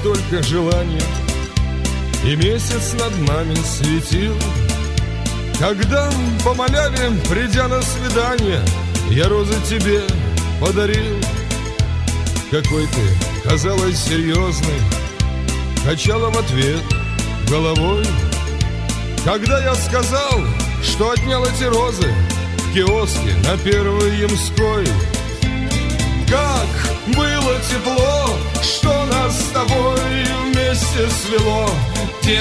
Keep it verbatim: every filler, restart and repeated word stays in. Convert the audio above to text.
только желание, и месяц над нами светил. Когда по маляве, придя на свидание, я розы тебе подарил. Какой ты, казалось, серьезный, качала в ответ головой. Когда я сказал, что отнял эти розы в киоске на Первой Ямской, как было тепло, что нас с тобой вместе свело.